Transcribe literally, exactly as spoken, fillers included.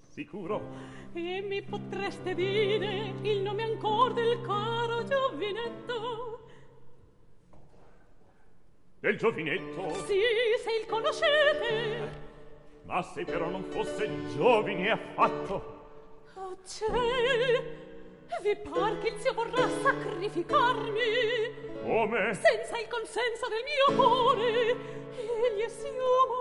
Sicuro. E mi potreste dire il nome ancor del caro giovinetto? Del giovinetto? Sì, se il conoscete. Ma se però non fosse giovine affatto. Oh ciel, vi par che il zio vorrà sacrificarmi? Come? Senza il consenso del mio cuore. Egli è sia